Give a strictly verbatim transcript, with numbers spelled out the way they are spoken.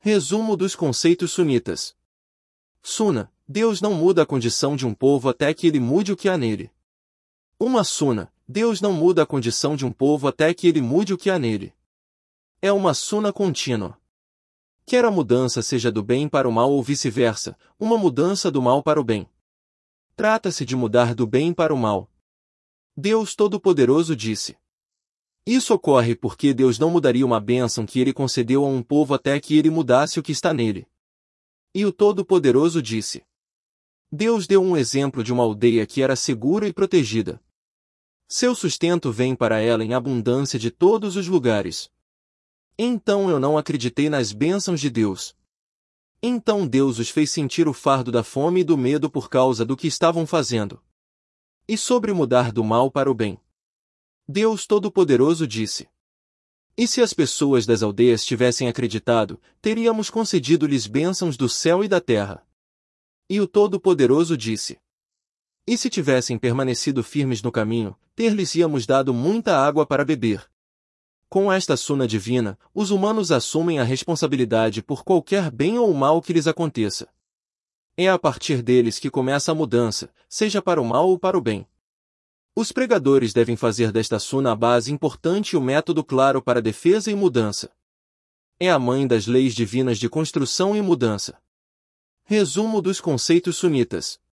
Resumo dos conceitos sunitas. Suna: Deus não muda a condição de um povo até que ele mude o que há nele. Uma suna: Deus não muda a condição de um povo até que ele mude o que há nele. É uma suna contínua. Quer a mudança seja do bem para o mal ou vice-versa, uma mudança do mal para o bem. Trata-se de mudar do bem para o mal. Deus Todo-Poderoso disse. Isso ocorre porque Deus não mudaria uma bênção que ele concedeu a um povo até que ele mudasse o que está nele. E o Todo-Poderoso disse. Deus deu um exemplo de uma aldeia que era segura e protegida. Seu sustento vem para ela em abundância de todos os lugares. Então eu não acreditei nas bênçãos de Deus. Então Deus os fez sentir o fardo da fome e do medo por causa do que estavam fazendo. E sobre mudar do mal para o bem. Deus Todo-Poderoso disse. E se as pessoas das aldeias tivessem acreditado, teríamos concedido-lhes bênçãos do céu e da terra. E o Todo-Poderoso disse. E se tivessem permanecido firmes no caminho, ter-lhes-íamos dado muita água para beber. Com esta suna divina, os humanos assumem a responsabilidade por qualquer bem ou mal que lhes aconteça. É a partir deles que começa a mudança, seja para o mal ou para o bem. Os pregadores devem fazer desta suna a base importante e o método claro para defesa e mudança. É a mãe das leis divinas de construção e mudança. Resumo dos conceitos sunitas.